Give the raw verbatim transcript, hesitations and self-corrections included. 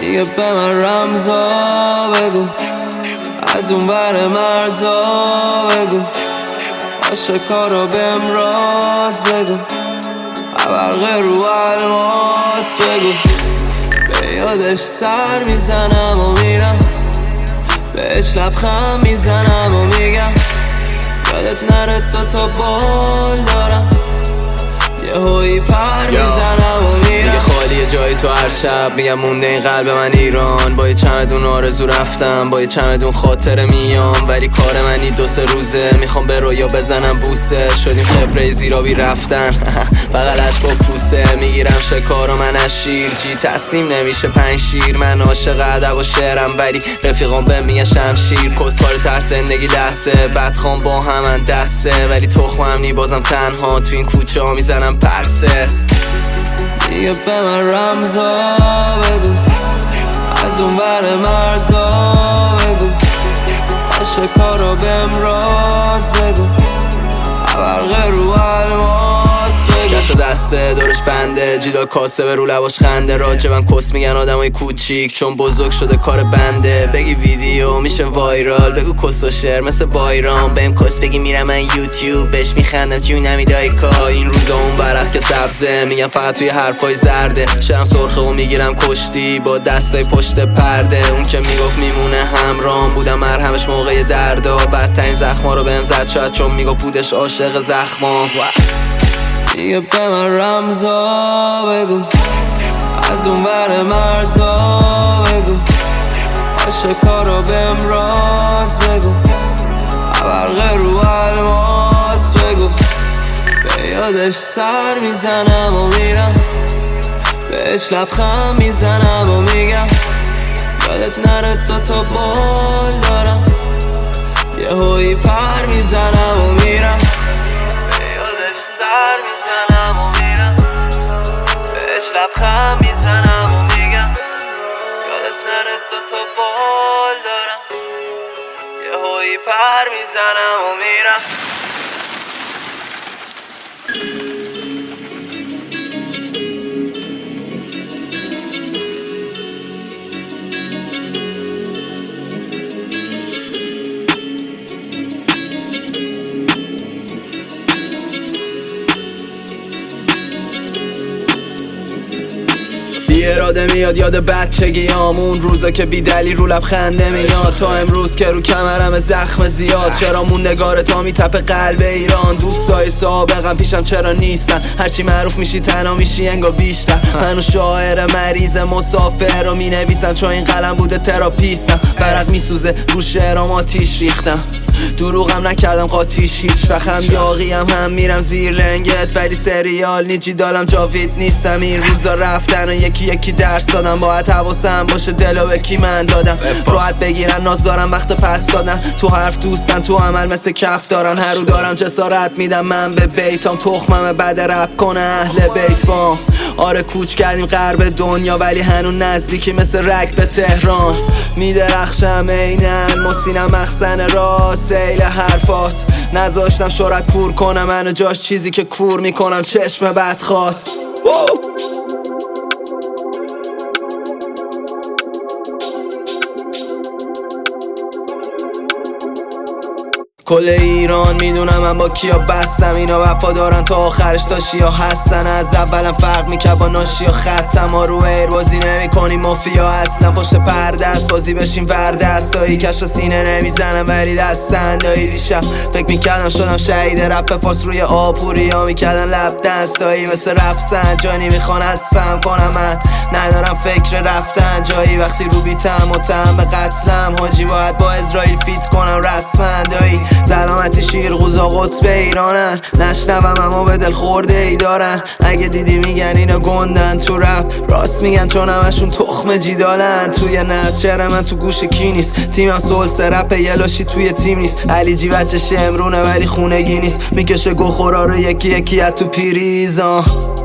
دیگه به من رمزا بگو، از اون ور مرزا بگو، عاشقا به امراض بگو، برق رو الماس بگو. به یادش سر میزنم و میرم، بهش لبخند میزنم و میگم یادت نره دوتا بال دارم، یه هوی پر میزنم و میرم. دیگه خالیه جای تو هر شب، میگم مونده این قلب من ایران. با یه چمدون آرزو رفتم، با یه چمدون خاطره میام، ولی کار منی دو سه روزه میخوام به رویا بزنم بوسه. شدیم خبره زیرابی رفتن بغلش با پوسه، میگیرم شکار و من از شیر جی تسلیم نمیشه پنج شیر. من عاشق ادب و شعرم ولی رفیقام به میگه شمشیر. کسخار تر زندگی لحظه، بدخوام با همن دسته، ولی تخمم نی بازم تنها تو این کوچه ها میزنم پرسه. دیگه به من رمزا بگو، از اون ور مرزا بگو، عاشقا رو به امراض بگو، برق رو الماس بگو. کش و دسته دورش بنده، جیدال کاسه به رو لباش خنده، راجبم کس میگن آدمای کوچیک چون بزرگ شده کار بنده. بگی ویدیو میشه وایرال، بگو کس و شعر مثل بایرام، بهم کس بگی میرم من یوتیوب بهش میخندم جونمی دایکا. این روزا اون برق که سبزه، میگم فقط توی حرفای زرده، شرم سرخه و میگیرم کشتی با دستای پشت پرده. اون که میگفت میمونه همرام، بودم مرهمش موقع دردا، بدترین زخما رو بهم زد شاید چون میگفت بودش عاشق زخما. دیگه به من رمزا بگو، از اون ور مرزا بگو، عاشقا رو به امراض بگو، برق رو الماس بگو. به یادش سر میزنم و میرم، بهش لبخند میزنم و میگم یادت نره دوتا بال دارم، یه هوی پر میزنم و میرم. سر میزنم و میرم، بهش لبخند میزنم و میگم یادت نره دوتا بال دارم، یه هوی پر میزنم و میرم. اراده میاد یاد بچگیام، اون روزا که بی دلیل رو لبخنده میاد، تا امروز که رو کمرم زخم زیاد. چرا موندگار تا میتپه قلب ایران، دوستای سابقم پیشم چرا نیستن، هرچی معروف میشی تنها میشی انگار بیشتر. منو شاعر مریض مسافر رو مینویسن چون این قلم بوده تراپیستم. برق میسوزه رو شعرام آتیش ریختم، دروغم نکردم قاطیش هیچ وقتم یاقیم هم میرم زیر لنگت، ولی سریال نیجی دالم جاوید نیستم. این روزا رفتن و یکی یکی درس دادم، باید حواسم باشه دلو به کی من دادم. راحت بگیرن ناز دارم وقت پس دادن، تو حرف دوستن تو عمل مثل کف دارن. هر رو دارم جسارت میدم من به بیتام، تخمم بد رپ کنه اهل بیت بام. آره کوچ کردیم غرب دنیا ولی هنون نزدیکی مثل رگ به تهران. میدرخشم اینن مسینم مخزن راست، سیل حرفاست نذاشتم شرط کور کنم منو جاش، چیزی که کور میکنم چشم بد خواست. کل ایران میدونم من با کیا بستم، اینا وفادارن تا آخرش تا شیا هستن. از اولم فرق میکرد با ناشیا خطم، ما رو ایر بازی نمی کنیم مافیا هستن. پشت پرده است بازی بشیم وردست، دایی کش و سینه نمیزنم ولی دستن. دایی دیشب فکر میکردم شدم شهید رپ فارس، روی آپوری ها میکردن لب دست، دایی مثل رفسن جانی میخوان از فهم کنم. من ندارم فکر رفتن جایی، وقتی رو بیتم متهم به قتلم، حاجی باید با اسرائیل فیت کنم رسما. دایی سلامتی شیرغوزا قطب ایرانن، نشنوم اما به دل خورده ای دارن. اگه دیدی میگن اینا گندن تو رپ، راست میگن چون همشون تخم جیدالن. توی ناز شعر من تو گوش کی نیست، تیمم سولس رپ یلاشی توی تیم نیست. علی جی بچه شمرونه ولی خونگی نیست، میکشه گوخورا رو یکی یکی از تو پیریزان.